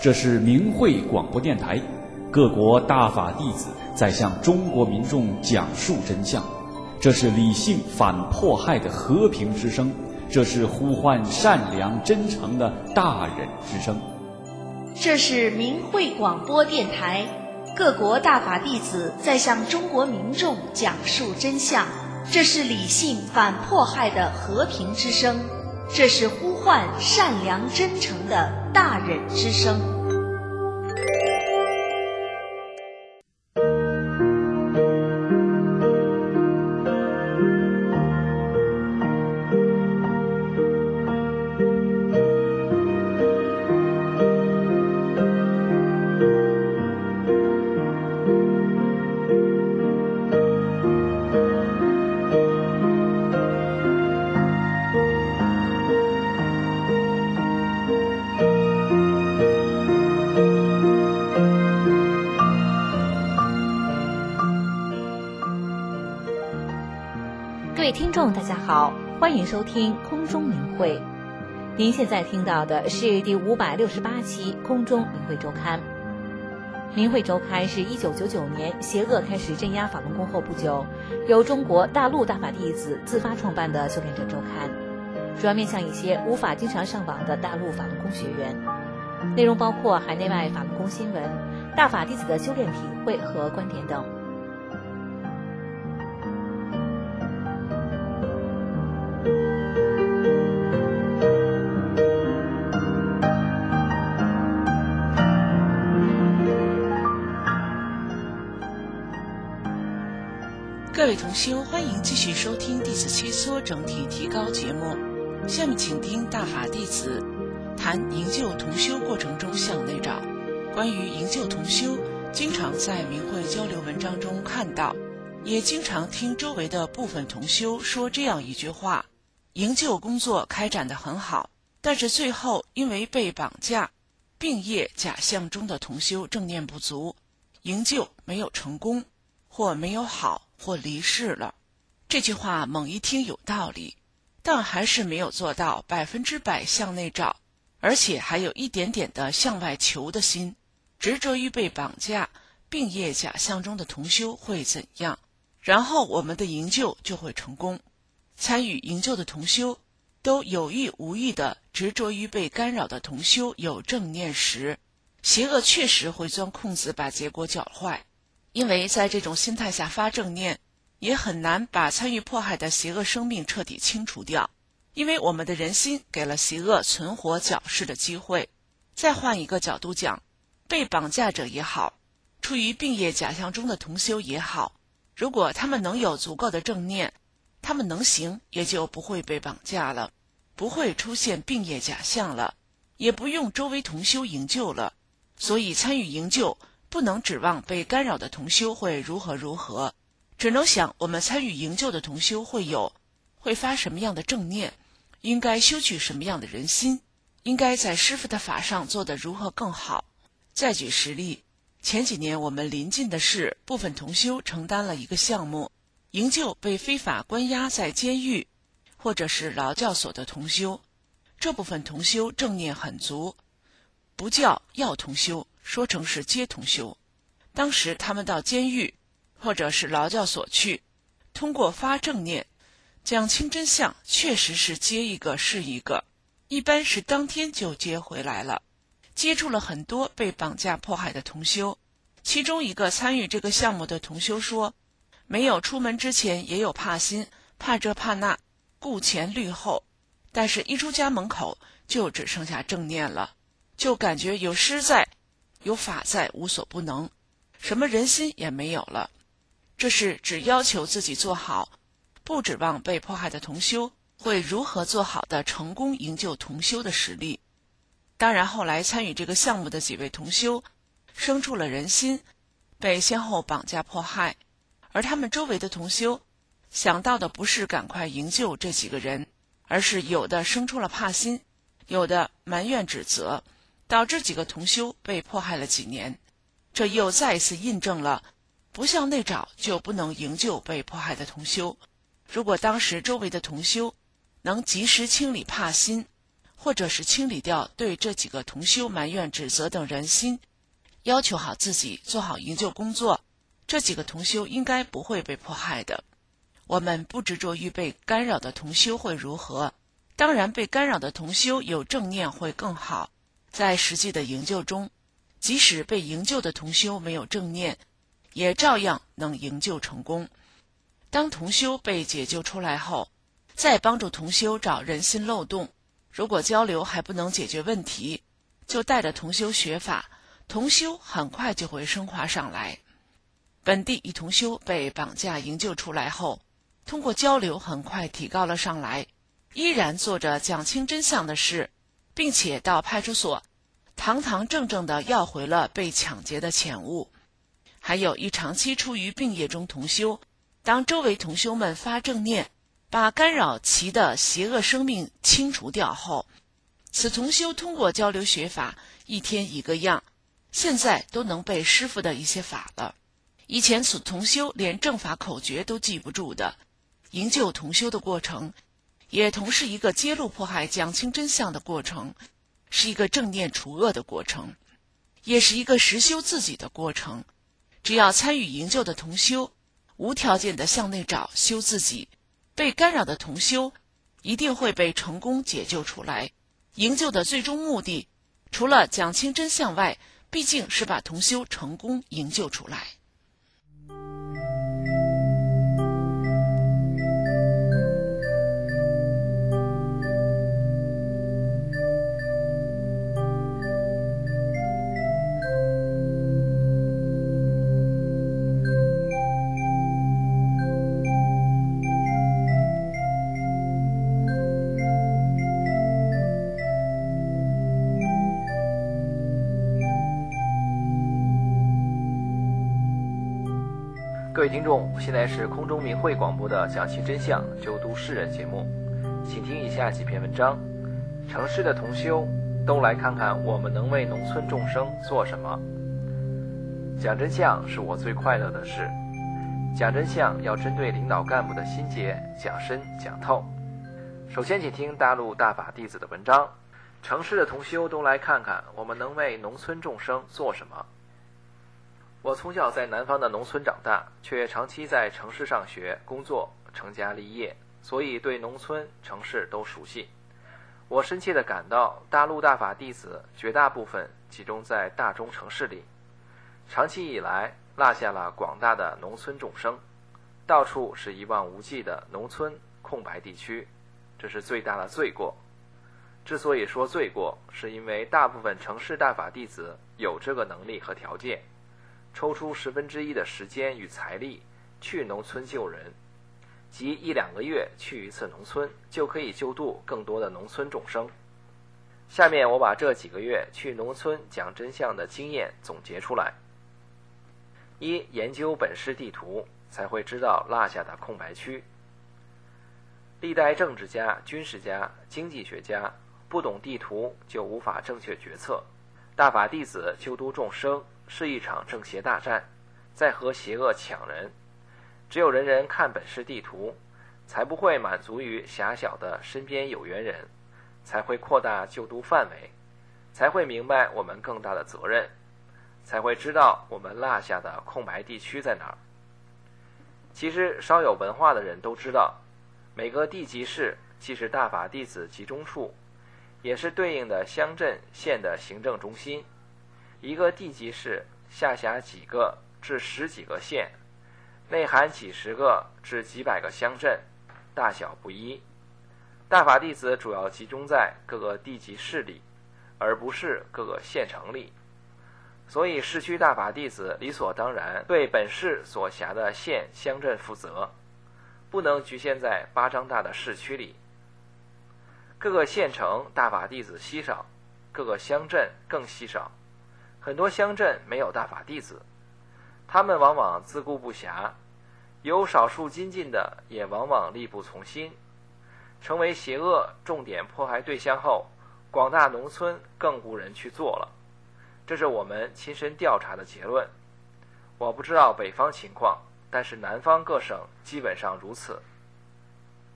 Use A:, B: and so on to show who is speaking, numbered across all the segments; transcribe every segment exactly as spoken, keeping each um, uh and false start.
A: 这是明慧广播电台，各国大法弟子在向中国民众讲述真相。这是理性反迫害的和平之声，这是呼唤善良真诚的大忍之声。
B: 这是明慧广播电台，各国大法弟子在向中国民众讲述真相。这是理性反迫害的和平之声，这是呼唤善良真诚的大忍之声。
C: 各位听众大家好，欢迎收听空中明慧。您现在听到的是第五百六十八期空中明慧周刊。明慧周刊是一九九九年邪恶开始镇压法轮功后不久，由中国大陆大法弟子自发创办的修炼者周刊，主要面向一些无法经常上网的大陆法轮功学员，内容包括海内外法轮功新闻、大法弟子的修炼体会和观点等。
D: 各位同修，欢迎继续收听弟子切磋整体提高节目。下面请听大法弟子谈营救同修过程中向内找。关于营救同修，经常在明慧交流文章中看到，也经常听周围的部分同修说这样一句话：营救工作开展得很好，但是最后因为被绑架，病业假象中的同修正念不足，营救没有成功，或没有好，或离世了。这句话猛一听有道理，但还是没有做到百分之百向内找，而且还有一点点的向外求的心，执着于被绑架，病业假象中的同修会怎样，然后我们的营救就会成功。参与营救的同修都有意无意的执着于被干扰的同修有正念时，邪恶确实会钻空子把结果搅坏。因为在这种心态下发正念，也很难把参与迫害的邪恶生命彻底清除掉，因为我们的人心给了邪恶存活矫饰的机会。再换一个角度讲，被绑架者也好，处于病业假象中的同修也好，如果他们能有足够的正念，他们能行，也就不会被绑架了，不会出现病业假象了，也不用周围同修营救了。所以参与营救不能指望被干扰的同修会如何如何，只能想我们参与营救的同修会有会发什么样的正念，应该修取什么样的人心，应该在师父的法上做得如何更好。再举实例，前几年我们临近的是部分同修承担了一个项目，营救被非法关押在监狱或者是劳教所的同修。这部分同修正念很足，不叫要同修，说成是接同修。当时他们到监狱或者是劳教所去，通过发正念讲清真相，确实是接一个是一个，一般是当天就接回来了。接触了很多被绑架迫害的同修，其中一个参与这个项目的同修说，没有出门之前也有怕心，怕这怕那，顾前虑后，但是一出家门口就只剩下正念了，就感觉有师在，有法在，无所不能，什么人心也没有了。这是只要求自己做好，不指望被迫害的同修会如何做好的成功营救同修的实力。当然后来参与这个项目的几位同修生出了人心，被先后绑架迫害，而他们周围的同修想到的不是赶快营救这几个人，而是有的生出了怕心，有的埋怨指责，导致几个同修被迫害了几年。这又再一次印证了不向内找就不能营救被迫害的同修。如果当时周围的同修能及时清理怕心， 或者是清理掉对这几个同修埋怨指责等人心，要求好自己，做好营救工作，这几个同修应该不会被迫害的。我们不执着于被干扰的同修会如何，当然被干扰的同修有正念会更好。在实际的营救中，即使被营救的同修没有正念，也照样能营救成功。当同修被解救出来后，再帮助同修找人心漏洞，如果交流还不能解决问题，就带着同修学法，同修很快就会升华上来。本地一同修被绑架营救出来后，通过交流很快提高了上来，依然做着讲清真相的事，并且到派出所堂堂正正地要回了被抢劫的钱物。还有一长期处于病业中同修，当周围同修们发正念，把干扰其的邪恶生命清除掉后，此同修通过交流学法，一天一个样，现在都能背师父的一些法了。以前此同修连正法口诀都记不住的，营救同修的过程也同是一个揭露迫害讲清真相的过程，是一个正念除恶的过程，也是一个实修自己的过程。只要参与营救的同修无条件地向内找修自己，被干扰的同修一定会被成功解救出来。营救的最终目的除了讲清真相外，毕竟是把同修成功营救出来。
E: 各位听众，现在是空中明慧广播的讲清真相救度世人节目，请听以下几篇文章。城市的同修都来看看我们能为农村众生做什么。讲真相是我最快乐的事，讲真相要针对领导干部的心结讲深讲透。首先请听大陆大法弟子的文章，城市的同修都来看看我们能为农村众生做什么。我从小在南方的农村长大，却长期在城市上学、工作、成家立业，所以对农村、城市都熟悉。我深切地感到，大陆大法弟子绝大部分集中在大中城市里，长期以来落下了广大的农村众生，到处是一望无际的农村空白地区，这是最大的罪过。之所以说罪过，是因为大部分城市大法弟子有这个能力和条件，抽出十分之一的时间与财力去农村救人，即一两个月去一次农村，就可以救度更多的农村众生。下面我把这几个月去农村讲真相的经验总结出来。一、研究本市地图，才会知道落下的空白区。历代政治家、军事家、经济学家不懂地图就无法正确决策。大法弟子救度众生是一场正邪大战，在和邪恶抢人。只有人人看本市地图，才不会满足于狭小的身边有缘人，才会扩大救度范围，才会明白我们更大的责任，才会知道我们落下的空白地区在哪儿。其实稍有文化的人都知道，每个地级市既是大法弟子集中处，也是对应的乡镇县的行政中心。一个地级市下辖几个至十几个县，内含几十个至几百个乡镇，大小不一。大法弟子主要集中在各个地级市里，而不是各个县城里，所以市区大法弟子理所当然对本市所辖的县乡镇负责，不能局限在八张大的市区里。各个县城大法弟子稀少，各个乡镇更稀少，很多乡镇没有大法弟子，他们往往自顾不暇，有少数精进的也往往力不从心，成为邪恶重点迫害对象后，广大农村更无人去做了。这是我们亲身调查的结论。我不知道北方情况，但是南方各省基本上如此。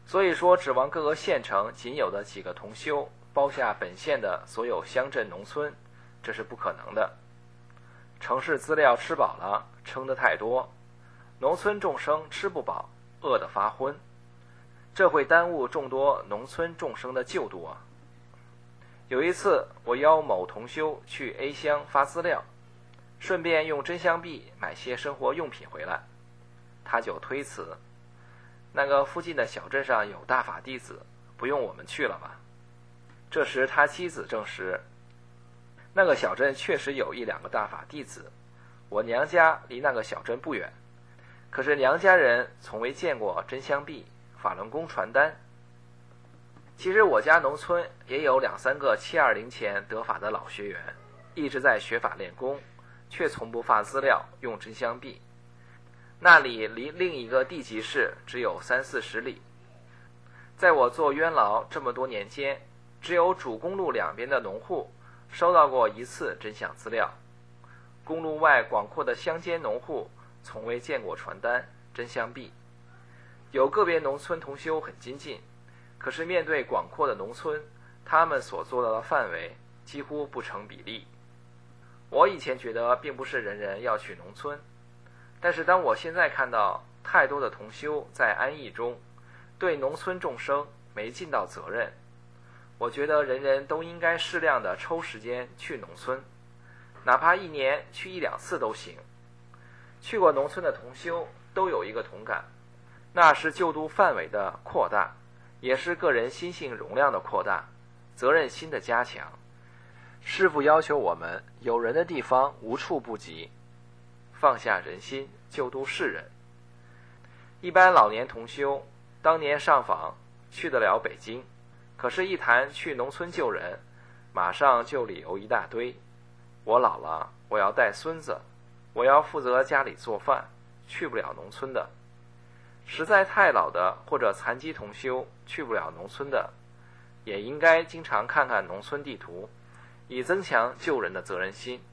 E: 所以说指望各个县城仅有的几个同修包下本县的所有乡镇农村，这是不可能的。城市资料吃饱了，撑得太多，农村众生吃不饱，饿得发昏，这会耽误众多农村众生的救度啊。有一次我邀某同修去 A 乡发资料，顺便用真香币买些生活用品回来，他就推辞，那个附近的小镇上有大法弟子，不用我们去了吧。这时他妻子证实，那个小镇确实有一两个大法弟子，我娘家离那个小镇不远，可是娘家人从未见过真香币、法轮功传单。其实我家农村也有两三个七二零前得法的老学员，一直在学法练功，却从不发资料用真香币。那里离另一个地级市只有三四十里。在我做冤牢这么多年间，只有主公路两边的农户收到过一次真相资料，公路外广阔的乡间农户从未见过传单、真香币。有个别农村同修很精进，可是面对广阔的农村，他们所做到的范围几乎不成比例。我以前觉得并不是人人要去农村，但是当我现在看到太多的同修在安逸中对农村众生没尽到责任，我觉得人人都应该适量的抽时间去农村，哪怕一年去一两次都行。去过农村的同修都有一个同感，那是救度范围的扩大，也是个人心性容量的扩大，责任心的加强。师父要求我们有人的地方无处不及，放下人心，救度世人。一般老年同修当年上访去得了北京，可是一谈去农村救人，马上就理由一大堆。我老了，我要带孙子，我要负责家里做饭，去不了农村的。实在太老的或者残疾同修去不了农村的，也应该经常看看农村地图，以增强救人的责任心。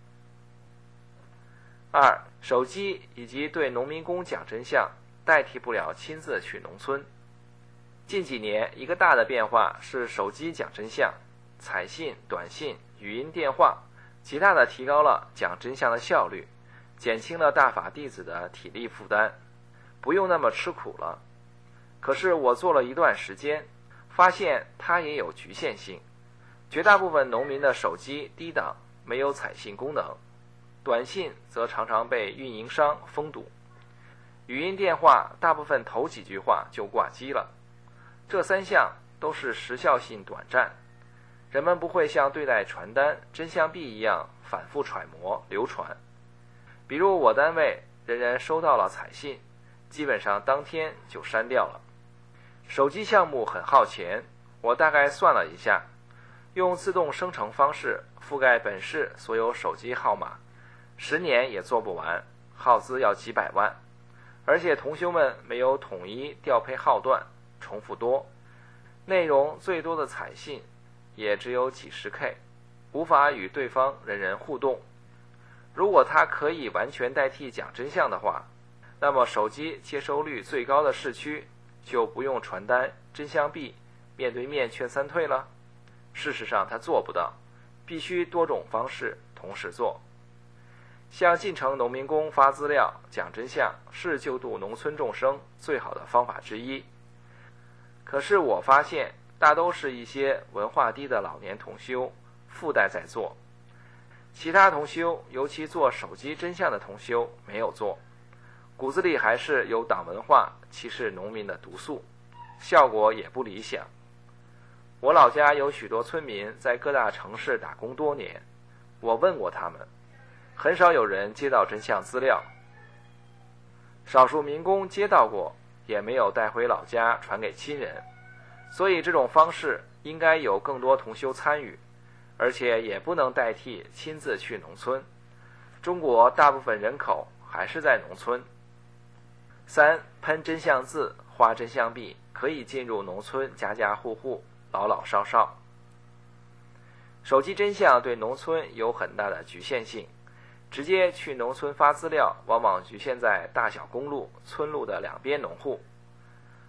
E: 二，手机以及对农民工讲真相代替不了亲自去农村。近几年一个大的变化是手机讲真相，彩信、短信、语音电话极大的提高了讲真相的效率，减轻了大法弟子的体力负担，不用那么吃苦了。可是我做了一段时间，发现它也有局限性。绝大部分农民的手机低档，没有彩信功能，短信则常常被运营商封堵，语音电话大部分头几句话就挂机了。这三项都是时效性短暂，人们不会像对待传单、真相币一样反复揣摩流传。比如我单位人人收到了彩信，基本上当天就删掉了。手机项目很耗钱，我大概算了一下，用自动生成方式覆盖本市所有手机号码，十年也做不完，耗资要几百万。而且同修们没有统一调配号段，重复多，内容最多的彩信也只有几十 K， 无法与对方人人互动。如果它可以完全代替讲真相的话，那么手机接收率最高的市区就不用传单、真相币面对面劝三退了。事实上它做不到，必须多种方式同时做。向进城农民工发资料讲真相是救度农村众生最好的方法之一。可是我发现大都是一些文化低的老年同修附带在做，其他同修，尤其做手机真相的同修没有做，骨子里还是有党文化歧视农民的毒素，效果也不理想。我老家有许多村民在各大城市打工多年，我问过他们，很少有人接到真相资料，少数民工接到过，也没有带回老家传给亲人。所以这种方式应该有更多同修参与，而且也不能代替亲自去农村。中国大部分人口还是在农村。三，喷真相字、花真相币可以进入农村家家户户、老老少少。手机真相对农村有很大的局限性，直接去农村发资料往往局限在大小公路、村路的两边农户。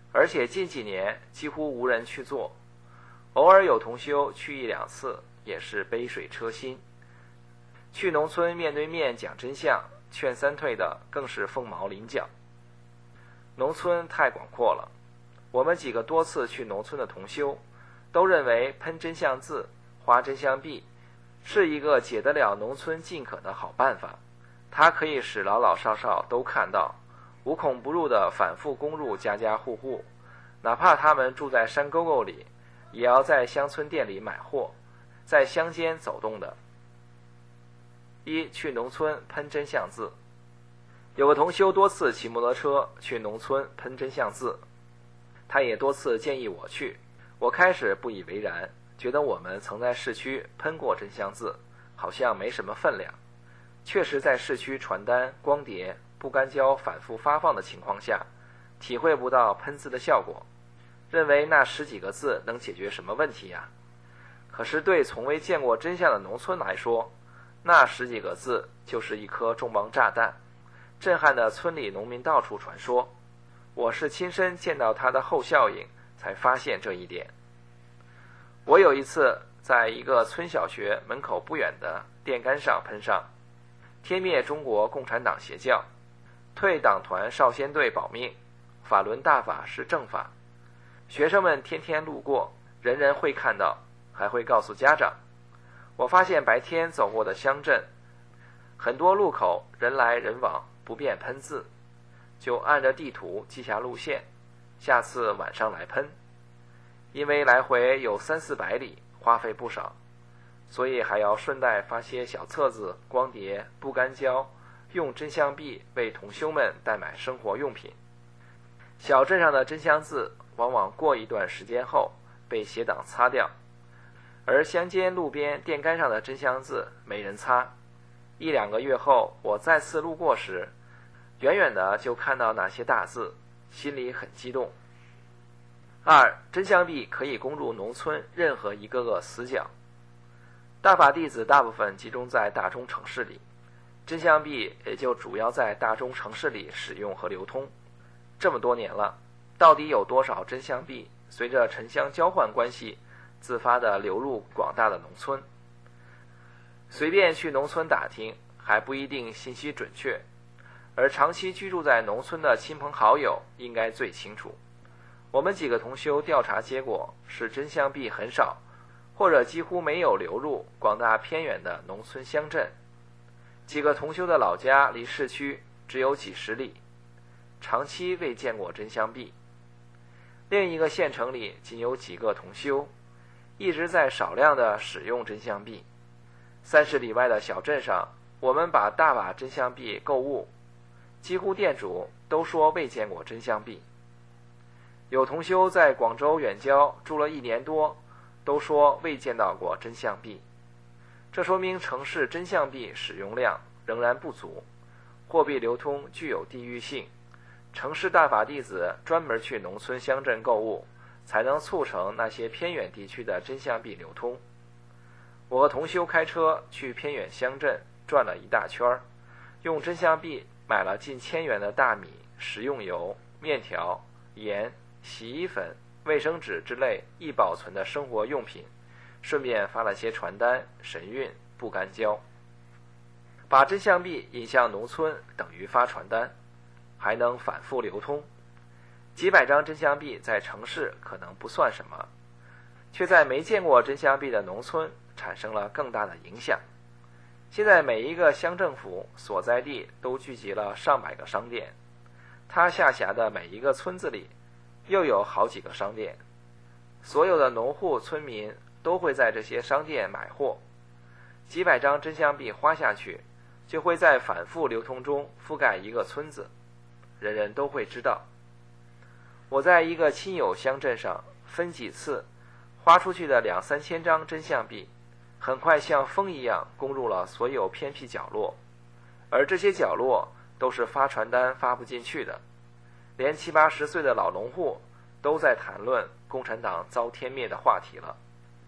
E: 而且近几年几乎无人去做，偶尔有同修去一两次，也是杯水车薪。去农村面对面讲真相，劝三退的更是凤毛麟角。农村太广阔了，我们几个多次去农村的同修都认为喷真相字、花真相币是一个解得了农村尽渴的好办法，它可以使老老少少都看到，无孔不入地反复攻入家家户户，哪怕他们住在山沟沟里，也要在乡村店里买货，在乡间走动的。一、去农村喷真相字。有个同修多次骑摩托车去农村喷真相字，他也多次建议我去，我开始不以为然，觉得我们曾在市区喷过真相字，好像没什么分量。确实在市区传单、光碟、不干胶反复发放的情况下，体会不到喷字的效果，认为那十几个字能解决什么问题呀？可是对从未见过真相的农村来说，那十几个字就是一颗重磅炸弹，震撼的村里农民到处传说。我是亲身见到它的后效应，才发现这一点。我有一次在一个村小学门口不远的电杆上喷上天灭中国共产党邪教，退党团少先队保命，法轮大法是正法。学生们天天路过，人人会看到，还会告诉家长。我发现白天走过的乡镇，很多路口人来人往，不便喷字，就按着地图记下路线，下次晚上来喷。因为来回有三四百里，花费不少，所以还要顺带发些小册子、光碟、不干胶，用真相币为同修们代买生活用品。小镇上的真相字往往过一段时间后被邪党擦掉，而乡间路边电杆上的真相字没人擦。一两个月后，我再次路过时，远远的就看到那些大字，心里很激动。二、真相币可以攻入农村任何一个个死角。大法弟子大部分集中在大中城市里，真相币也就主要在大中城市里使用和流通。这么多年了，到底有多少真相币随着城乡交换关系自发地流入广大的农村？随便去农村打听还不一定信息准确，而长期居住在农村的亲朋好友应该最清楚。我们几个同修调查结果是真相币很少，或者几乎没有流入广大偏远的农村乡镇。几个同修的老家离市区只有几十里，长期未见过真相币。另一个县城里仅有几个同修，一直在少量的使用真相币。三十里外的小镇上，我们把大把真相币购物，几乎店主都说未见过真相币。有同修在广州远郊住了一年多，都说未见到过真相币。这说明城市真相币使用量仍然不足，货币流通具有地域性。城市大法弟子专门去农村乡镇购物，才能促成那些偏远地区的真相币流通。我和同修开车去偏远乡镇转了一大圈，用真相币买了近千元的大米、食用油、面条、盐、洗衣粉、卫生纸之类易保存的生活用品，顺便发了些传单、神韵、不干胶。把真相币引向农村等于发传单，还能反复流通。几百张真相币在城市可能不算什么，却在没见过真相币的农村产生了更大的影响。现在每一个乡政府所在地都聚集了上百个商店，它下辖的每一个村子里又有好几个商店，所有的农户村民都会在这些商店买货。几百张真相币花下去，就会在反复流通中覆盖一个村子，人人都会知道。我在一个亲友乡镇上分几次花出去的两三千张真相币，很快像风一样攻入了所有偏僻角落，而这些角落都是发传单发不进去的，连七八十岁的老农户都在谈论共产党遭天灭的话题了。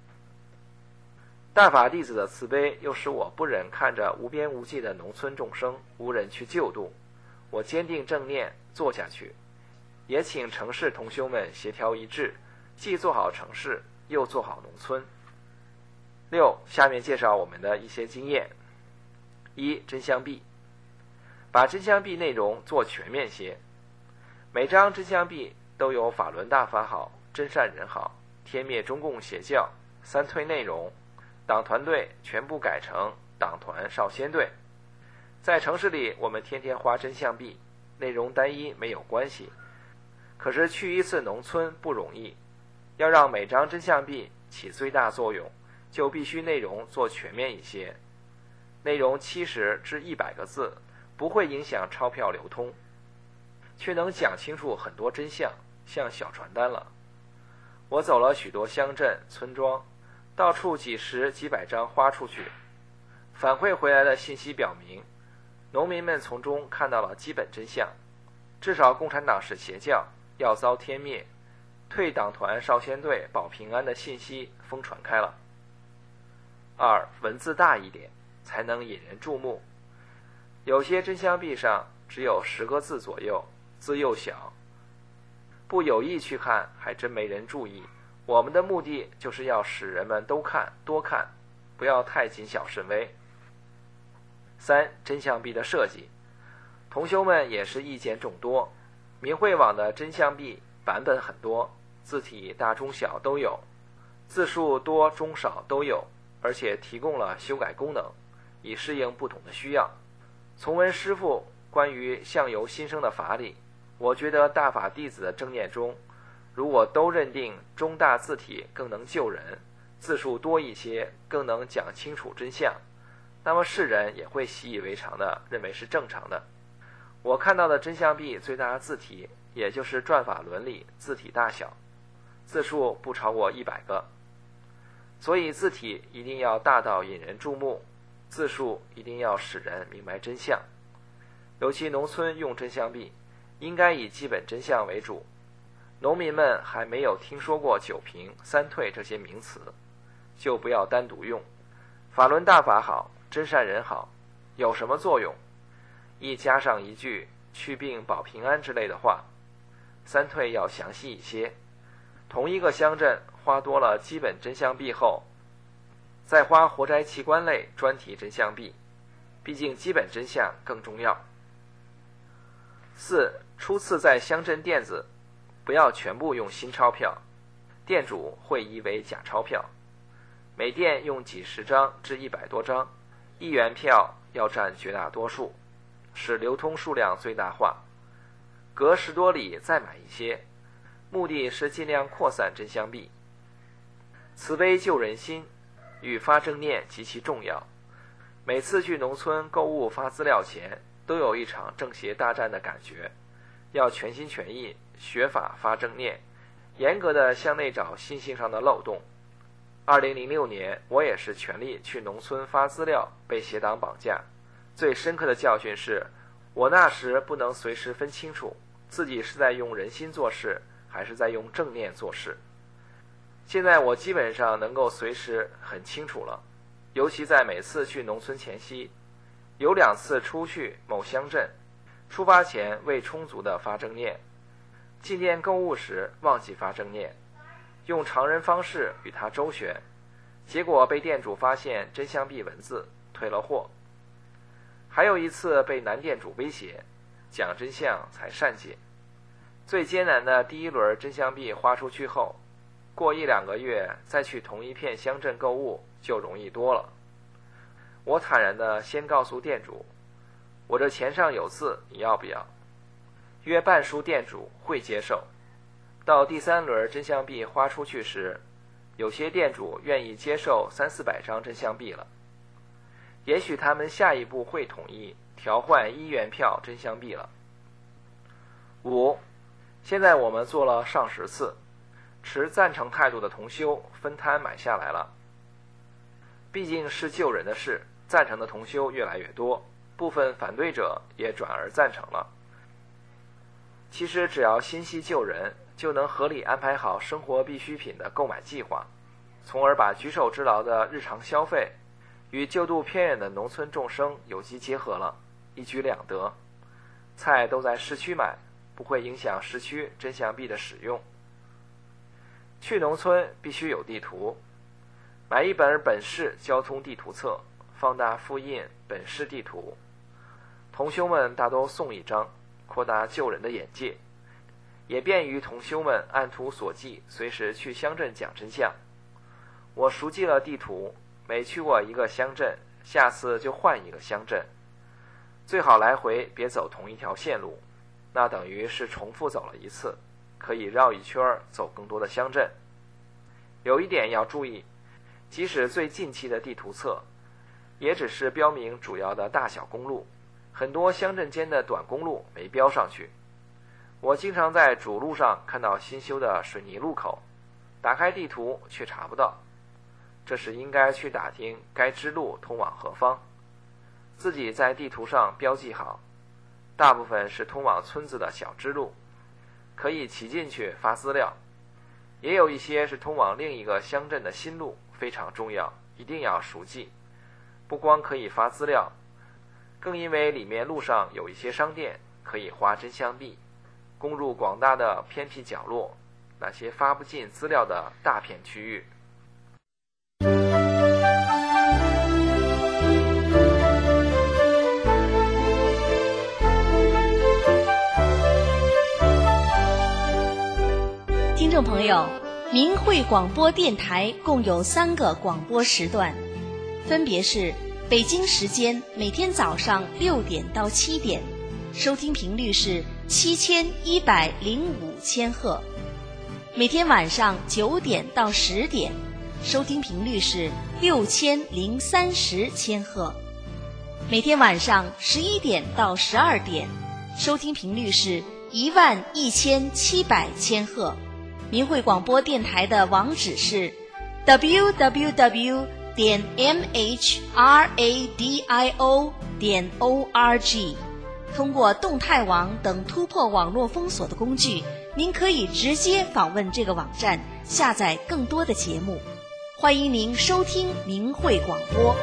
E: 大法弟子的慈悲又使我不忍看着无边无际的农村众生无人去救度，我坚定正念做下去， 也请城市同修们协调一致，既做好城市，又做好农村。六，下面介绍我们的一些经验。一、真相币，把真相币内容做全面些。每张真相币都有法轮大法好、真善人好、天灭中共邪教、三退内容，党团队全部改成党团少先队。在城市里，我们天天花真相币，内容单一没有关系。可是去一次农村不容易，要让每张真相币起最大作用，就必须内容做全面一些。内容七十至一百个字，不会影响钞票流通，却能讲清楚很多真相，像小传单了。我走了许多乡镇村庄，到处几十几百张花出去，反馈回来的信息表明，农民们从中看到了基本真相，至少共产党是邪教，要遭天灭，退党团少先队保平安的信息疯传开了。二、文字大一点，才能引人注目。有些真相币上只有十个字左右，字又小，不有意去看还真没人注意。我们的目的就是要使人们都看多看，不要太谨小慎微。三、真相币的设计，同修们也是意见众多。明慧网的真相币版本很多，字体大中小都有，字数多中少都有，而且提供了修改功能，以适应不同的需要。从闻师父关于相由心生的法理，我觉得大法弟子的正念中，如果都认定中大字体更能救人，字数多一些更能讲清楚真相，那么世人也会习以为常的认为是正常的。我看到的真相币最大的字体也就是转法轮里字体大小，字数不超过一百个，所以字体一定要大到引人注目，字数一定要使人明白真相。尤其农村用真相币，应该以基本真相为主。农民们还没有听说过九平、三退这些名词，就不要单独用。法轮大法好，真善人好，有什么作用？一加上一句去病保平安之类的话，三退要详细一些。同一个乡镇花多了基本真相币后，再花活摘器官类专题真相币，毕竟基本真相更重要。四、初次在乡镇店子，不要全部用新钞票，店主会以为假钞票。每店用几十张至一百多张，一元票要占绝大多数，使流通数量最大化。隔十多里再买一些，目的是尽量扩散真相币。慈悲救人心与发正念极其重要。每次去农村购物发资料前，都有一场正邪大战的感觉，要全心全意学法发正念，严格的向内找心性上的漏洞。二零零六年，我也是全力去农村发资料，被邪党绑架。最深刻的教训是，我那时不能随时分清楚自己是在用人心做事，还是在用正念做事。现在我基本上能够随时很清楚了，尤其在每次去农村前夕，有两次出去某乡镇，出发前未充足的发正念，进店购物时忘记发正念，用常人方式与他周旋，结果被店主发现真相币文字，退了货。还有一次被男店主威胁，讲真相才善解。最艰难的第一轮真相币花出去后，过一两个月再去同一片乡镇购物就容易多了。我坦然地先告诉店主，我这钱上有字，你要不要？约半数店主会接受。到第三轮真相币花出去时，有些店主愿意接受三四百张真相币了。也许他们下一步会统一调换一元票真相币了。五、现在我们做了上十次，持赞成态度的同修分摊买下来了。毕竟是救人的事，赞成的同修越来越多，部分反对者也转而赞成了。其实只要心系救人，就能合理安排好生活必需品的购买计划，从而把举手之劳的日常消费与救度偏远的农村众生有机结合了，一举两得。菜都在市区买， 不会影响市区真相币的使用。去农村必须有地图，买一本本市交通地图册，放大复印本市地图。同修们大都送一张，扩大救人的眼界，也便于同修们按图索骥，随时去乡镇讲真相。我熟记了地图，每去过一个乡镇，下次就换一个乡镇，最好来回别走同一条线路，那等于是重复走了一次，可以绕一圈走更多的乡镇。有一点要注意，即使最近期的地图册，也只是标明主要的大小公路，很多乡镇间的短公路没标上去。我经常在主路上看到新修的水泥路口，打开地图却查不到，这时应该去打听该支路通往何方，自己在地图上标记好，大部分是通往村子的小支路，可以骑进去发资料，也有一些是通往另一个乡镇的新路，非常重要，一定要熟记。不光可以发资料，更因为里面路上有一些商店可以花真相币，攻入广大的偏僻角落，那些发不进资料的大片区域。
B: 听众朋友，明慧广播电台共有三个广播时段，分别是北京时间每天早上六点到七点，收听频率是七千一百零五千赫；每天晚上九点到十点，收听频率是六千零三十千赫；每天晚上十一点到十二点，收听频率是一万一千七百千赫。明慧广播电台的网址是 double-u double-u double-u 点 m h radio 点 org。通过动态网等突破网络封锁的工具，您可以直接访问这个网站，下载更多的节目。欢迎您收听明慧广播。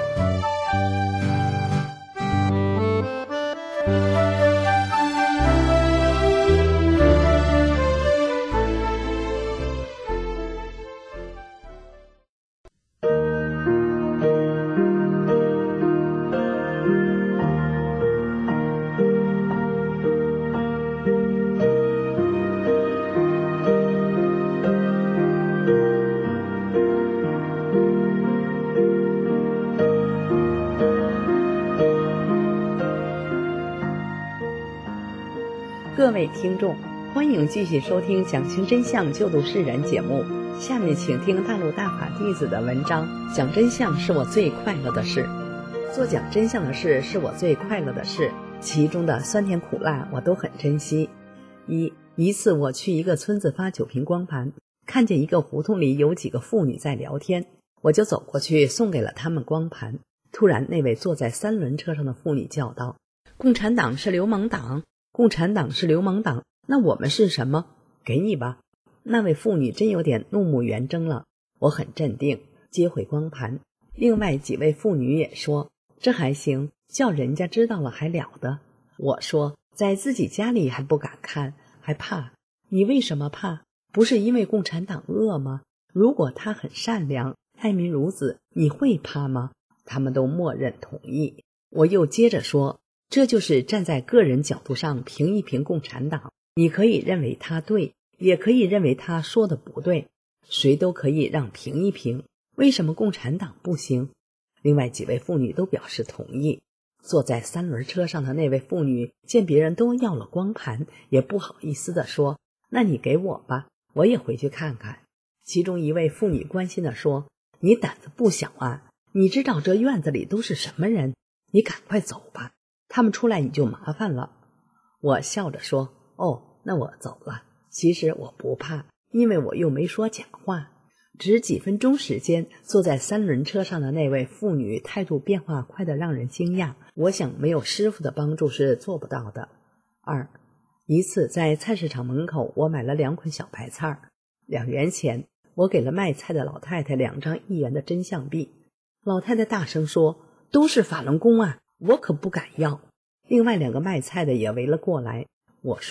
F: 各位听众，欢迎继续收听讲清真相救度世人节目。下面请听大陆大法弟子的文章，讲真相是我最快乐的事。做讲真相的事是我最快乐的事，其中的酸甜苦辣我都很珍惜。一一次我去一个村子发酒瓶光盘，看见一个胡同里有几个妇女在聊天，我就走过去送给了他们光盘。突然那位坐在三轮车上的妇女叫道：共产党是流氓党，共产党是流氓党，那我们是什么？给你吧。那位妇女真有点怒目圆睁了。我很镇定，接回光盘。另外几位妇女也说，这还行，叫人家知道了还了得。我说，在自己家里还不敢看，还怕。你为什么怕？不是因为共产党恶吗？如果他很善良，爱民如子，你会怕吗？他们都默认同意。我又接着说，这就是站在个人角度上评一评共产党，你可以认为他对，也可以认为他说的不对，谁都可以让评一评，为什么共产党不行？另外几位妇女都表示同意。坐在三轮车上的那位妇女见别人都要了光盘，也不好意思地说，那你给我吧，我也回去看看。其中一位妇女关心地说，你胆子不小啊，你知道这院子里都是什么人，你赶快走吧，他们出来你就麻烦了。我笑着说，哦，那我走了。其实我不怕，因为我又没说假话。只几分钟时间，坐在三轮车上的那位妇女态度变化快得让人惊讶，我想没有师傅的帮助是做不到的。二，一次在菜市场门口，我买了两捆小白菜，两元钱，我给了卖菜的老太太两张一元的真相币。老太太大声说，都是法轮功啊，我可不敢要。另外两个卖菜的也围了过来，我说，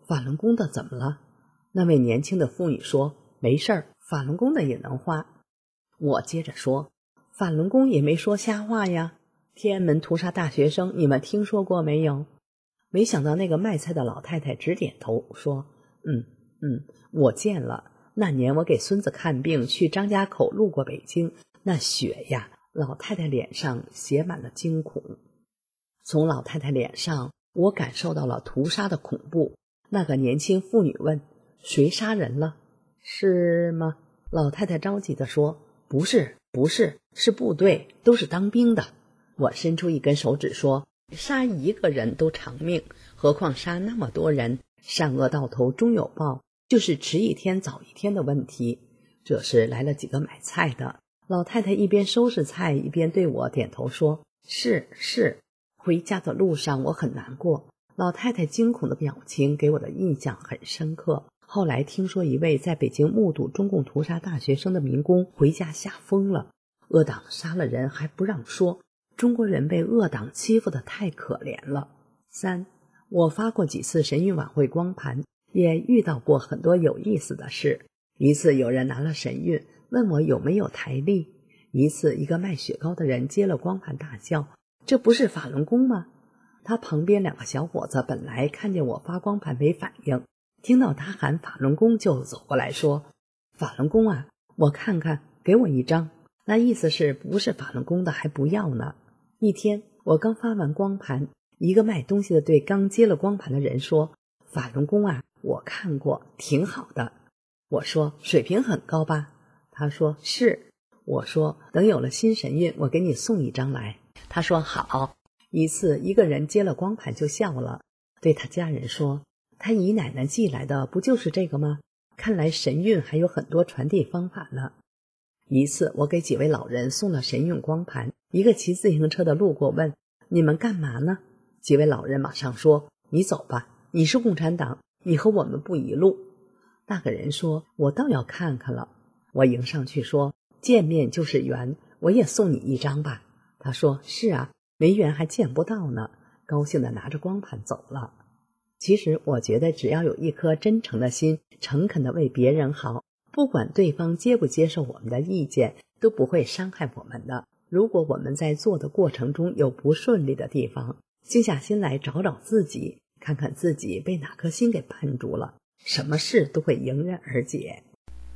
F: 法轮功的怎么了？那位年轻的妇女说，没事儿，法轮功的也能画。我接着说，法轮功也没说瞎话呀，天安门屠杀大学生你们听说过没有？没想到那个卖菜的老太太直点头说，嗯嗯，我见了，那年我给孙子看病去张家口路过北京，那雪呀，老太太脸上写满了惊恐。从老太太脸上我感受到了屠杀的恐怖。那个年轻妇女问，谁杀人了？是吗？老太太着急地说，不是不是，是部队，都是当兵的。我伸出一根手指说，杀一个人都偿命，何况杀那么多人，善恶到头终有报，就是迟一天早一天的问题。这时来了几个买菜的，老太太一边收拾菜一边对我点头说，是是。回家的路上我很难过，老太太惊恐的表情给我的印象很深刻。后来听说一位在北京目睹中共屠杀大学生的民工回家吓疯了，恶党杀了人还不让说，中国人被恶党欺负得太可怜了。三，我发过几次神韵晚会光盘，也遇到过很多有意思的事。一次有人拿了神韵问我有没有台历，一次一个卖雪糕的人接了光盘大叫，这不是法轮功吗？他旁边两个小伙子本来看见我发光盘没反应，听到他喊法轮功就走过来说，法轮功啊，我看看，给我一张。那意思是不是法轮功的还不要呢。一天我刚发完光盘，一个卖东西的对刚接了光盘的人说，法轮功啊，我看过，挺好的。我说水平很高吧？他说是。我说等有了新神韵我给你送一张来。他说好。一次一个人接了光盘就笑了，对他家人说，他姨奶奶寄来的不就是这个吗？看来神韵还有很多传递方法呢。一次我给几位老人送了神韵光盘，一个骑自行车的路过问，你们干嘛呢？几位老人马上说，你走吧，你是共产党，你和我们不一路。那个人说，我倒要看看了。我迎上去说，见面就是缘，我也送你一张吧。他说是啊，没缘还见不到呢，高兴地拿着光盘走了。其实我觉得只要有一颗真诚的心，诚恳地为别人好，不管对方接不接受我们的意见，都不会伤害我们的。如果我们在做的过程中有不顺利的地方，静下心来找找自己，看看自己被哪颗心给绊住了，什么事都会迎刃而解。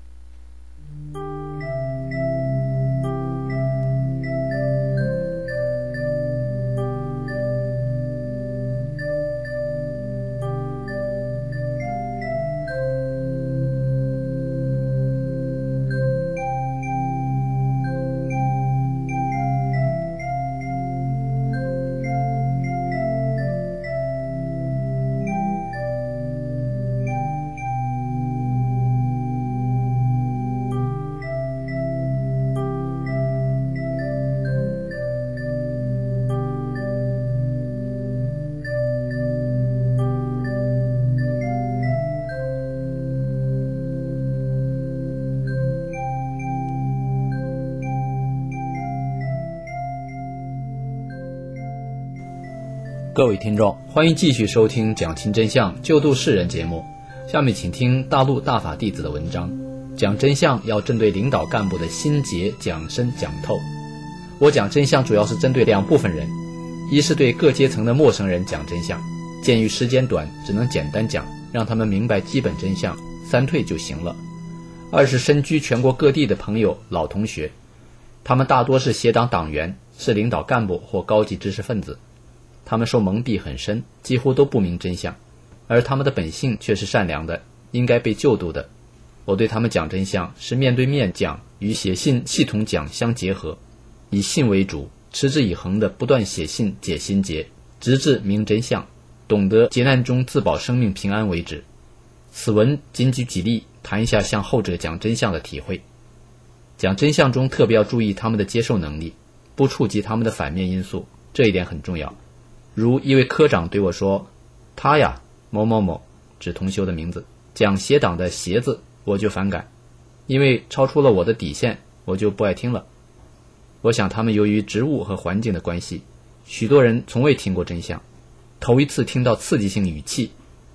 G: 各位听众，欢迎继续收听讲清真相救度世人节目。下面请听大陆大法弟子的文章，讲真相要针对领导干部的心结讲深讲透。我讲真相主要是针对两部分人，一是对各阶层的陌生人讲真相，鉴于时间短，只能简单讲，让他们明白基本真相，三退就行了。二是身居全国各地的朋友老同学，他们大多是协党党员，是领导干部或高级知识分子，他们受蒙蔽很深，几乎都不明真相，而他们的本性却是善良的，应该被救度的。我对他们讲真相是面对面讲，与写信系统讲相结合，以信为主，持之以恒的不断写信解心结，直至明真相，懂得劫难中自保生命平安为止。此文仅举几例，谈一下向后者讲真相的体会。讲真相中特别要注意他们的接受能力，不触及他们的反面因素，这一点很重要。如一位科长对我说，他呀某某某，指同修的名字，讲邪党的邪字我就反感，因为超出了我的底线，我就不爱听了。我想他们由于职务和环境的关系，许多人从未听过真相，头一次听到刺激性语气，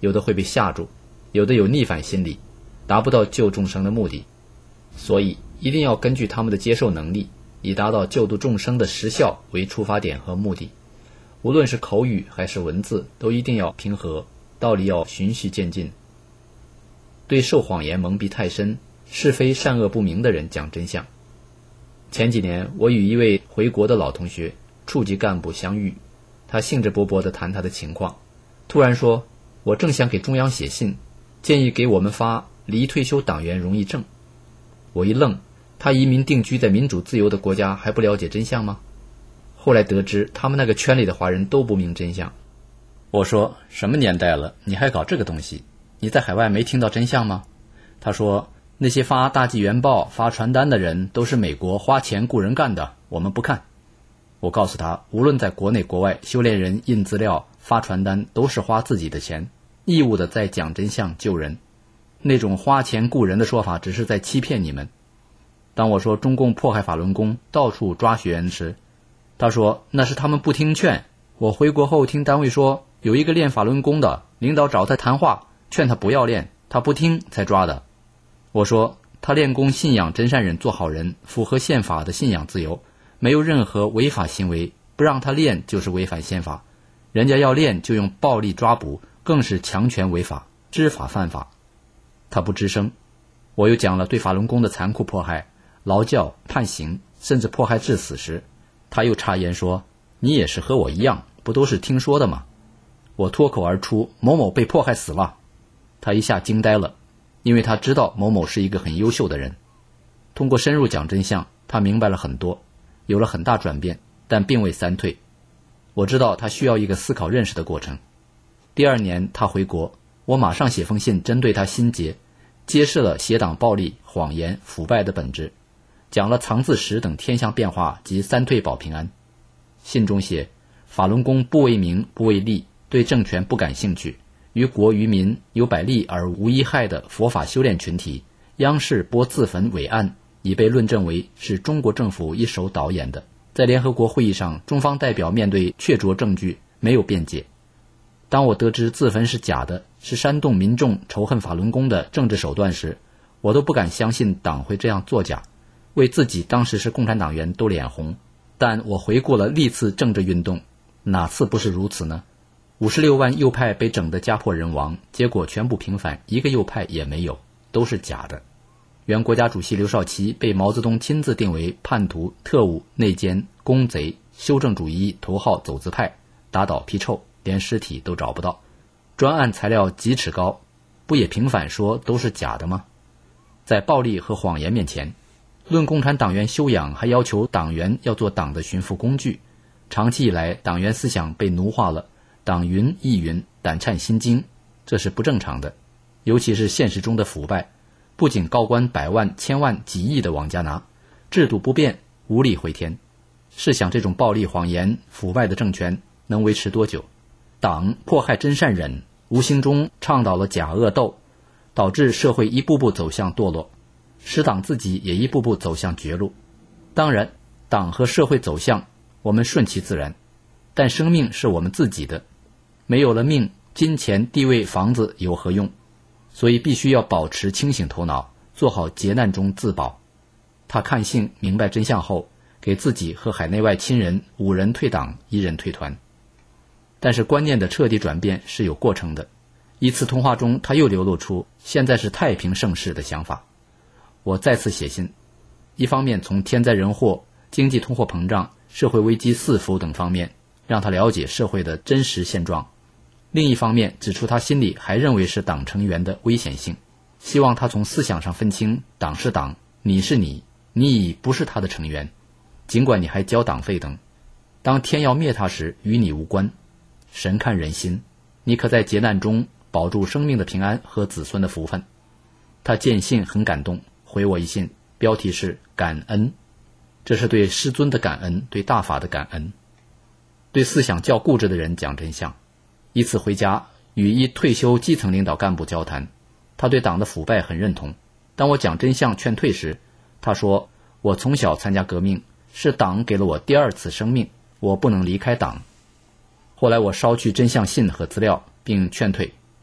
G: 有的会被吓住，有的有逆反心理，达不到救众生的目的。所以一定要根据他们的接受能力，以达到救度众生的实效为出发点和目的。无论是口语还是文字，都一定要平和，道理要循序渐进。对受谎言蒙蔽太深、是非善恶不明的人讲真相。前几年我与一位回国的老同学处级干部相遇，他兴致勃勃地谈他的情况，突然说，我正想给中央写信，建议给我们发离退休党员荣誉证。我一愣，他移民定居在民主自由的国家还不了解真相吗？后来得知他们那个圈里的华人都不明真相。我说，什么年代了，你还搞这个东西？你在海外没听到真相吗？他说，那些发大纪元报、发传单的人都是美国花钱雇人干的，我们不看。我告诉他，无论在国内国外，修炼人印资料、发传单都是花自己的钱，义务的在讲真相救人。那种花钱雇人的说法只是在欺骗你们。当我说中共迫害法轮功，到处抓学员时，他说那是他们不听劝。我回国后听单位说，有一个练法轮功的，领导找他谈话，劝他不要练，他不听才抓的。我说他练功信仰真善忍做好人，符合宪法的信仰自由，没有任何违法行为，不让他练就是违反宪法。人家要练就用暴力抓捕，更是强权违法，知法犯法。他不吱声。我又讲了对法轮功的残酷迫害，劳教、判刑，甚至迫害致死时，他又插言说，你也是和我一样，不都是听说的吗？我脱口而出，某某被迫害死了。他一下惊呆了，因为他知道某某是一个很优秀的人。通过深入讲真相，他明白了很多，有了很大转变，但并未三退。我知道他需要一个思考认识的过程。第二年他回国，我马上写封信针对他心结，揭示了邪党暴力、谎言、腐败的本质，讲了藏字石等天象变化及三退保平安。信中写，法轮功不为名不为利，对政权不感兴趣，于国于民有百利而无一害的佛法修炼群体，央视播自焚伪案，已被论证为是中国政府一手导演的。在联合国会议上，中方代表面对确凿证据没有辩解。当我得知自焚是假的，是煽动民众仇恨法轮功的政治手段时，我都不敢相信党会这样作假，为自己当时是共产党员都脸红。但我回顾了历次政治运动，哪次不是如此呢？五十六万右派被整得家破人亡，结果全部平反，一个右派也没有，都是假的。原国家主席刘少奇被毛泽东亲自定为叛徒、特务、内奸、公贼、修正主义头号走资派，打倒批臭，连尸体都找不到。专案材料几尺高，不也平反说都是假的吗？在暴力和谎言面前，论共产党员修养，还要求党员要做党的寻附工具。长期以来，党员思想被奴化了，党云亦云，胆颤心惊，这是不正常的。尤其是现实中的腐败，不仅高官百万、千万、几亿的往家拿，制度不变，无力回天。试想这种暴力、谎言、腐败的政权能维持多久？党迫害真善忍，无形中倡导了假恶斗，导致社会一步步走向堕落，使党自己也一步步走向绝路。当然，党和社会走向，我们顺其自然，但生命是我们自己的，没有了命，金钱、地位、房子有何用？所以必须要保持清醒头脑，做好劫难中自保。他看信明白真相后，给自己和海内外亲人五人退党，一人退团。但是观念的彻底转变是有过程的。一次通话中，他又流露出现在是太平盛世的想法。我再次写信，一方面从天灾人祸、经济通货膨胀、社会危机四伏等方面让他了解社会的真实现状，另一方面指出他心里还认为是党成员的危险性，希望他从思想上分清党是党，你是你，你已不是他的成员，尽管你还交党费等，当天要灭他时与你无关。神看人心，你可在劫难中保住生命的平安和子孙的福分。他见信很感动，回我一信，标题是感恩。这是对师尊的感恩，对大法的感恩。对思想较固执的人讲真相。一次回家与一退休基层领导干部交谈，他对党的腐败很认同。当我讲真相劝退时，他说，我从小参加革命，是党给了我第二次生命，我不能离开党。后来我捎去真相信和资料并劝退。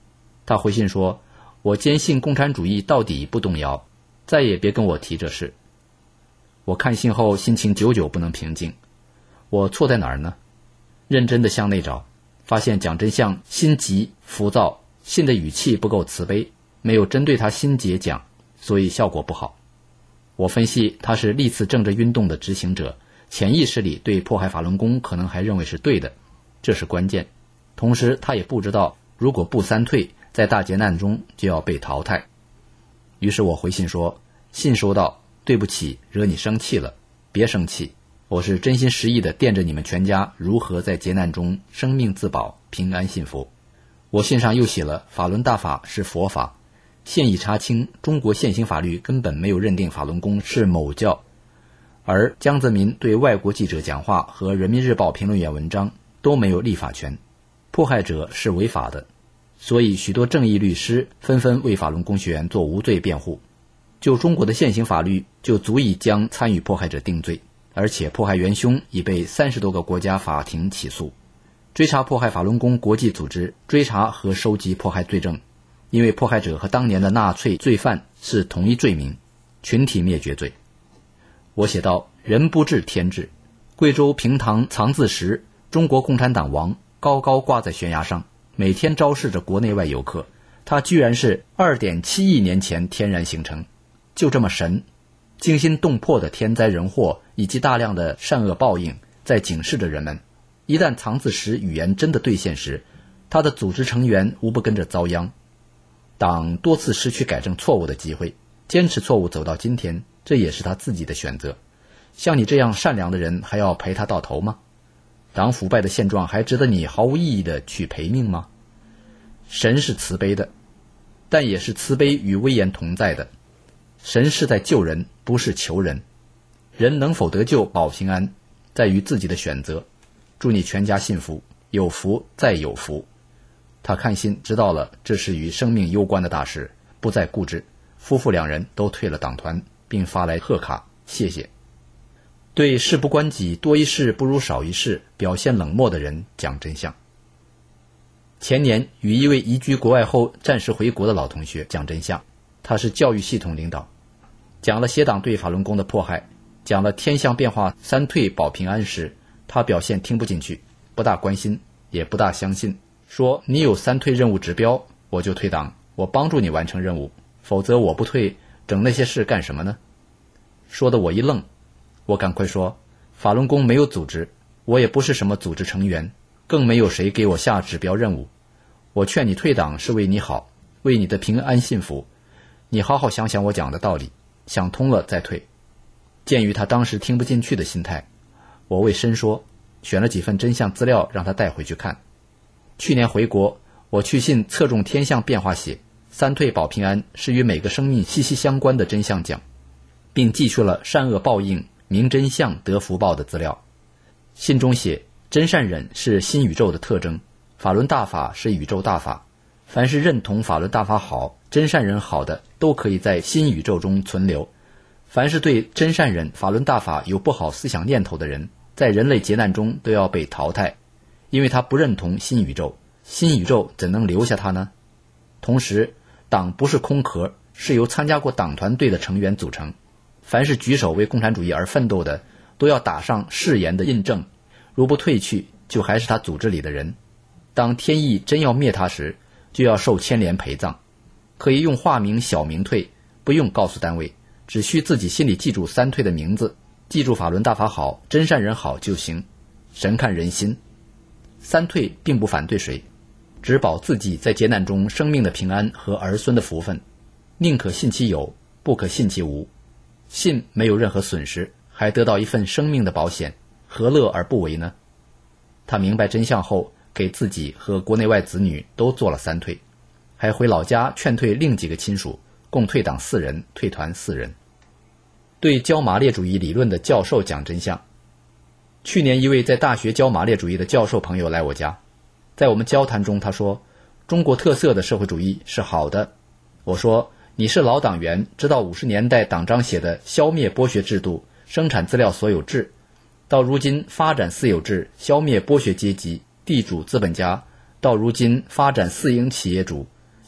G: 他回信说，我坚信共产主义到底不动摇，再也别跟我提这事。我看信后心情久久不能平静，我错在哪儿呢？认真地向内找，发现蒋真相心急浮躁，信的语气不够慈悲，没有针对他心结讲，所以效果不好。我分析他是历次政治运动的执行者，潜意识里对迫害法轮功可能还认为是对的，这是关键。同时他也不知道，如果不三退，在大劫难中就要被淘汰。于是我回信说，信收到，对不起，惹你生气了，别生气，我是真心实意地惦着你们全家如何在劫难中生命自保，平安幸福。我信上又写了，法轮大法是佛法，现已查清，中国现行法律根本没有认定法轮功是某教，而江泽民对外国记者讲话和人民日报评论员文章都没有立法权，迫害者是违法的，所以许多正义律师纷纷为法轮功学员做无罪辩护。就中国的现行法律就足以将参与迫害者定罪，而且迫害元凶已被三十多个国家法庭起诉。追查迫害法轮功国际组织，追查和收集迫害罪证，因为迫害者和当年的纳粹罪犯是同一罪名，群体灭绝罪。我写道，人不治天治，贵州平塘藏字石，中国共产党王高高挂在悬崖上，每天昭示着国内外游客，它居然是 二点七亿年前天然形成，就这么神。惊心动魄的天灾人祸以及大量的善恶报应在警示着人们，一旦藏字石语言真的兑现时，他的组织成员无不跟着遭殃。党多次失去改正错误的机会，坚持错误走到今天，这也是他自己的选择。像你这样善良的人还要陪他到头吗？党腐败的现状还值得你毫无意义的去赔命吗？神是慈悲的，但也是慈悲与威严同在的。神是在救人，不是求人。人能否得救保平安，在于自己的选择。祝你全家幸福，有福再有福。他看信知道了这是与生命攸关的大事，不再固执，夫妇两人都退了党团，并发来贺卡，谢谢。对事不关己，多一事不如少一事，表现冷漠的人讲真相。前年与一位移居国外后暂时回国的老同学讲真相，他是教育系统领导，讲了协党对法轮功的迫害，讲了天象变化三退保平安时，他表现听不进去，不大关心，也不大相信，说你有三退任务指标，我就退党，我帮助你完成任务，否则我不退，整那些事干什么呢？说的我一愣，我赶快说，法轮功没有组织，我也不是什么组织成员，更没有谁给我下指标任务，我劝你退党是为你好，为你的平安幸福，你好好想想我讲的道理，想通了再退。鉴于他当时听不进去的心态，我为申说，选了几份真相资料让他带回去看。去年回国，我去信侧重天象变化写，三退保平安是与每个生命息息相关的真相讲，并寄去了善恶报应、明真相得福报的资料。信中写，真善忍是新宇宙的特征，法轮大法是宇宙大法，凡是认同法轮大法好、真善忍好的，都可以在新宇宙中存留。凡是对真善忍、法轮大法有不好思想念头的人，在人类劫难中都要被淘汰，因为他不认同新宇宙，新宇宙怎能留下他呢？同时，党不是空壳，是由参加过党团队的成员组成，凡是举手为共产主义而奋斗的，都要打上誓言的印证，如不退去，就还是他组织里的人。当天意真要灭他时，就要受牵连陪葬，可以用化名小名退，不用告诉单位，只需自己心里记住三退的名字，记住法轮大法好、真善人好就行。神看人心，三退并不反对谁，只保自己在劫难中生命的平安和儿孙的福分，宁可信其有，不可信其无。信没有任何损失，还得到一份生命的保险，何乐而不为呢？他明白真相后，给自己和国内外子女都做了三退，还回老家劝退另几个亲属，共退党四人，退团四人。对教马列主义理论的教授讲真相。去年一位在大学教马列主义的教授朋友来我家，在我们交谈中他说，中国特色的社会主义是好的。我说，你是老党员，知道五十年代党章写的消灭剥削制度、生产资料所有制，到如今发展私有制，消灭剥削阶级、地主资本家，到如今发展私营企业主，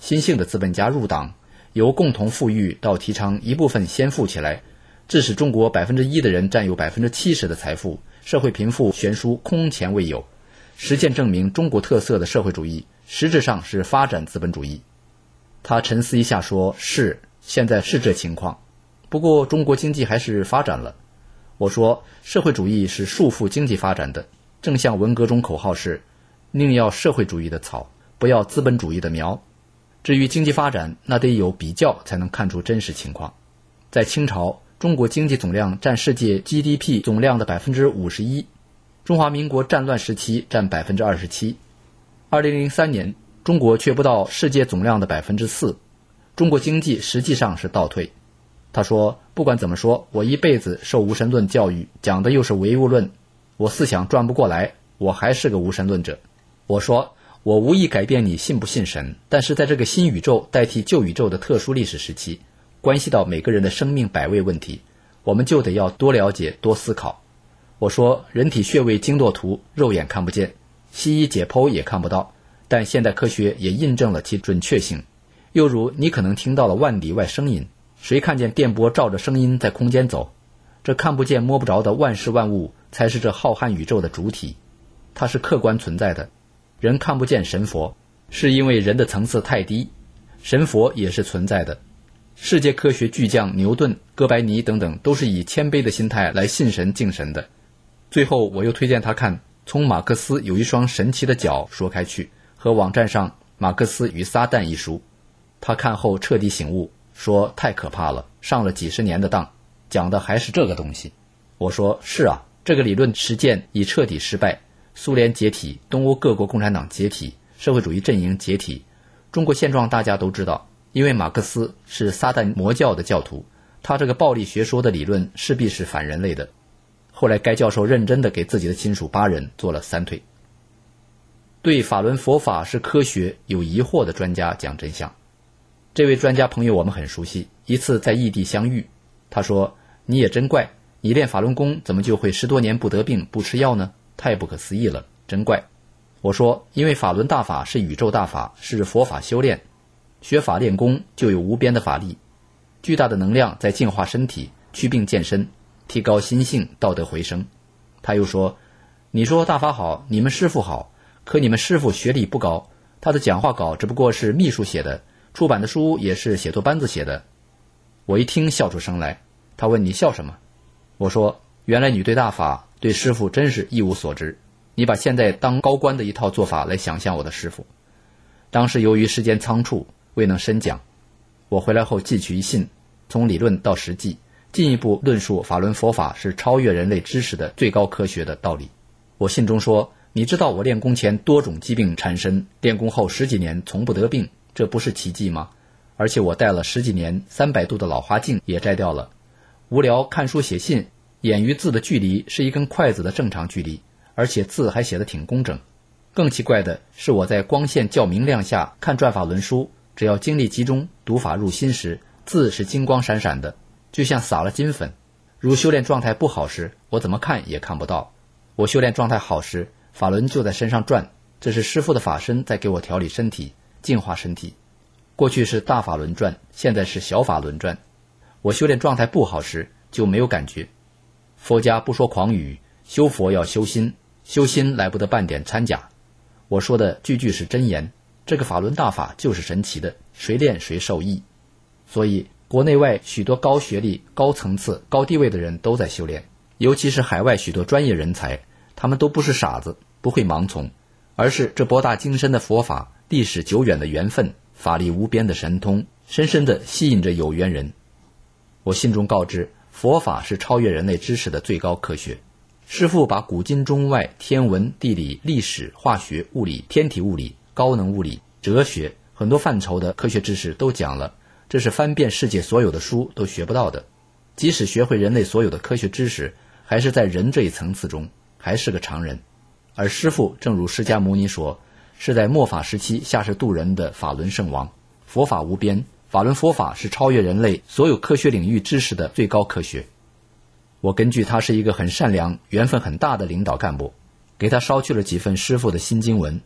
G: 新兴的资本家入党，由共同富裕到提倡一部分先富起来，致使中国百分之一的人占有百分之七十的财富，社会贫富悬殊空前未有。实践证明，中国特色的社会主义实质上是发展资本主义。他沉思一下说，是，现在是这情况，不过中国经济还是发展了。我说，社会主义是束缚经济发展的，正像文革中口号是，宁要社会主义的草，不要资本主义的苗。至于经济发展，那得有比较才能看出真实情况。在清朝，中国经济总量占世界 G D P 总量的 百分之五十一， 中华民国战乱时期占 百分之二十七。 二零零三年，中国却不到世界总量的 百分之四， 中国经济实际上是倒退。他说，不管怎么说，我一辈子受无神论教育，讲的又是唯物论，我思想转不过来，我还是个无神论者。我说，我无意改变你信不信神，但是在这个新宇宙代替旧宇宙的特殊历史时期，关系到每个人的生命百味问题，我们就得要多了解多思考。我说，人体穴位经络图肉眼看不见，西医解剖也看不到，但现代科学也印证了其准确性。又如你可能听到了万里外声音，谁看见电波照着声音在空间走？这看不见摸不着的万事万物才是这浩瀚宇宙的主体，它是客观存在的。人看不见神佛，是因为人的层次太低，神佛也是存在的。世界科学巨匠牛顿、哥白尼等等都是以谦卑的心态来信神敬神的。最后我又推荐他看《从马克思有一双神奇的脚说开去》和网站上《马克思与撒旦》一书。他看后彻底醒悟，说太可怕了，上了几十年的当，讲的还是这个东西。我说，是啊，这个理论实践已彻底失败，苏联解体，东欧各国共产党解体，社会主义阵营解体。中国现状大家都知道，因为马克思是撒旦魔教的教徒，他这个暴力学说的理论势必是反人类的。后来该教授认真地给自己的亲属八人做了三退。对法轮佛法是科学有疑惑的专家讲真相。这位专家朋友我们很熟悉，一次在异地相遇，他说，你也真怪，你练法轮功怎么就会十多年不得病不吃药呢？太不可思议了，真怪。我说，因为法轮大法是宇宙大法，是佛法修炼，学法练功就有无边的法力，巨大的能量在净化身体，祛病健身，提高心性，道德回升。他又说，你说大法好，你们师父好，可你们师父学历不高，他的讲话稿只不过是秘书写的，出版的书也是写作班子写的。我一听笑出声来，他问，你笑什么？我说，原来你对大法对师父真是一无所知，你把现在当高官的一套做法来想象我的师父。当时由于时间仓促，未能深讲。我回来后寄取一信，从理论到实际，进一步论述法轮佛法是超越人类知识的最高科学的道理。我信中说，你知道我练功前多种疾病缠身，练功后十几年从不得病，这不是奇迹吗？而且我戴了十几年三百度的老花镜也摘掉了。无聊看书写信，眼与字的距离是一根筷子的正常距离，而且字还写得挺工整。更奇怪的是，我在光线较明亮下看转法轮书，只要精力集中，读法入心时，字是金光闪闪的，就像撒了金粉。如修炼状态不好时，我怎么看也看不到。我修炼状态好时，法轮就在身上转，这是师父的法身在给我调理身体，净化身体。过去是大法轮转，现在是小法轮转。我修炼状态不好时就没有感觉。佛家不说狂语，修佛要修心，修心来不得半点掺假。我说的句句是真言，这个法轮大法就是神奇的，谁练谁受益。所以国内外许多高学历、高层次、高地位的人都在修炼，尤其是海外许多专业人才，他们都不是傻子，不会盲从，而是这博大精深的佛法，历史久远的缘分，法力无边的神通，深深地吸引着有缘人。我信中告知，佛法是超越人类知识的最高科学。师父把古今中外天文、地理、历史、化学、物理、天体物理、高能物理、哲学很多范畴的科学知识都讲了，这是翻遍世界所有的书都学不到的。即使学会人类所有的科学知识，还是在人这一层次中，还是个常人。而师父正如释迦牟尼说，是在末法时期下世度人的法轮圣王。佛法无边，法轮佛法是超越人类所有科学领域知识的最高科学。我根据他是一个很善良、缘分很大的领导干部，给他捎去了几份师父的新经文。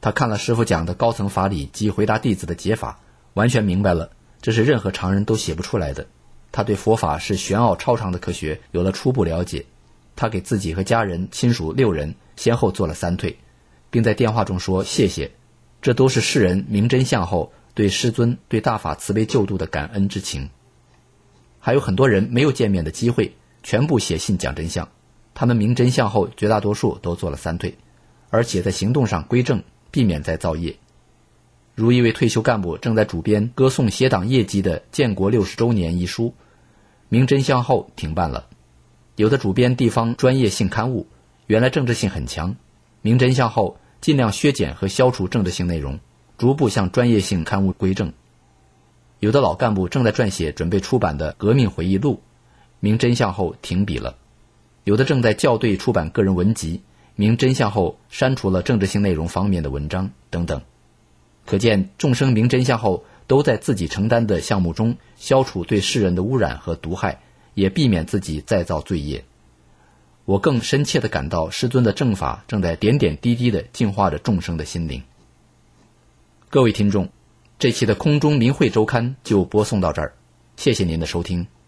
G: 他看了师父讲的高层法理及回答弟子的解法，完全明白了，这是任何常人都写不出来的。他对佛法是玄奥超长的科学有了初步了解。他给自己和家人亲属六人先后做了三退，并在电话中说谢谢，这都是世人明真相后对师尊对大法慈悲救度的感恩之情。还有很多人没有见面的机会，全部写信讲真相，他们明真相后绝大多数都做了三退，而且在行动上归正，避免再造业。如一位退休干部正在主编歌颂协党业绩的建国六十周年一书，明真相后停办了。有的主编地方专业性刊物，原来政治性很强，明真相后尽量削减和消除政治性内容，逐步向专业性刊物归正。有的老干部正在撰写准备出版的革命回忆录，明真相后停笔了。有的正在校对出版个人文集，明真相后删除了政治性内容方面的文章等等。可见众生明真相后都在自己承担的项目中消除对世人的污染和毒害，也避免自己再造罪业。我更深切地感到师尊的正法正在点点滴滴地净化着众生的心灵。各位听众，这期的空中明慧周刊就播送到这儿，谢谢您的收听。